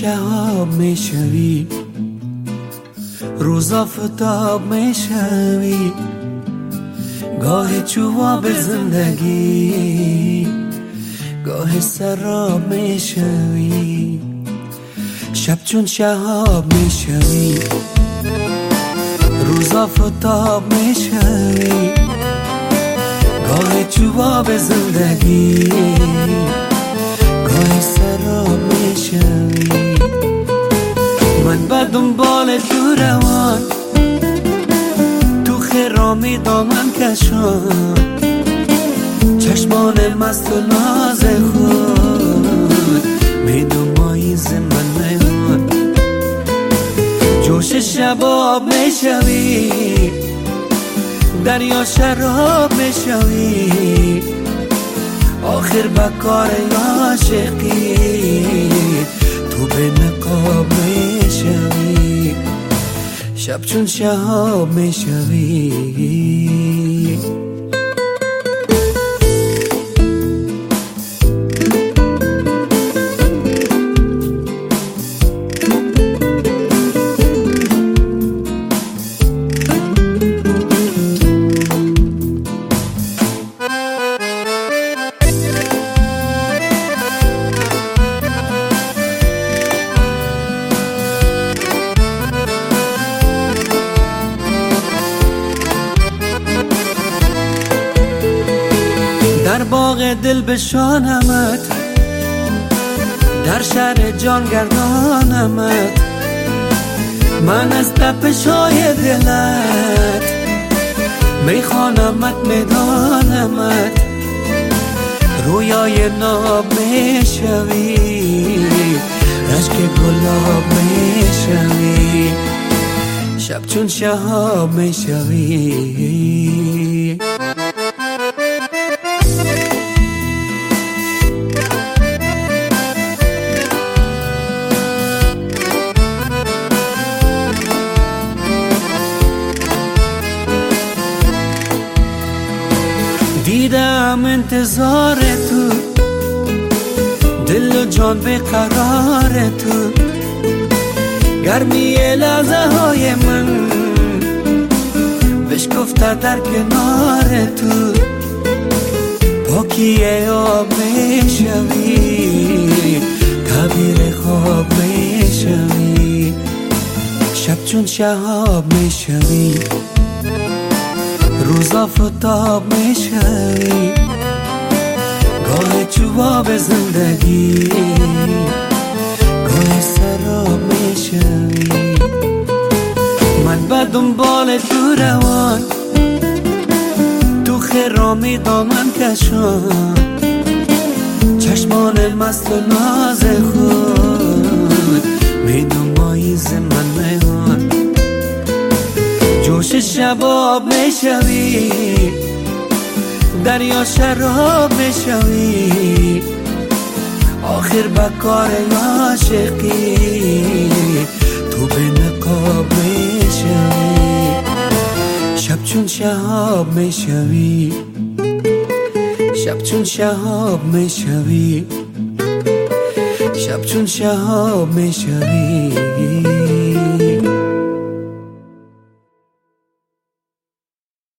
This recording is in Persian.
شهاب میشوی، روز آفتاب میشوی، گاه چوب زندگی، گاه سراب میشوی، شب چون شهاب میشوی، روز آفتاب میشوی، گاه چوب زندگی، گاه سراب میشوی. من به دنبال تو روان، تو خرامی دامن کشان، چشمان مست و ناز خود می دنبایی من میان، جوش شباب میشوی، دریا شراب میشوی، آخر به کار عاشقی تو به نقاب میشوی، شب چون شهاب میشوی. در باغ دل بشانمت، در شهر جان گردانمت، من از تپش‌های دلت میخوانمت میدانمت، رویای ناب میشوی، رشک گلاب میشوی، شب چون شهاب میشوی. دیدم انتظار تو، دل و جان به قرار تو، گرمی لحظه های من بشکفته در کنار تو، پاکی آب میشوی، تعبیر خواب میشوی، شب چون شهاب میشوی، روز آفتاب میشوی، گاه چوب زندگی، گاه سراب میشوی. من به دنبال تو روان، تو خرامی دامن کشان، چشمان مست و ناز خود می دنبایی من میان، جوش شباب میشوی، دریا شراب میشوی، آخر به کار عاشقی تو به نقاب میشوی، شب چون شهاب میشوی، شب چون شهاب میشوی، شب چون شهاب میشوی.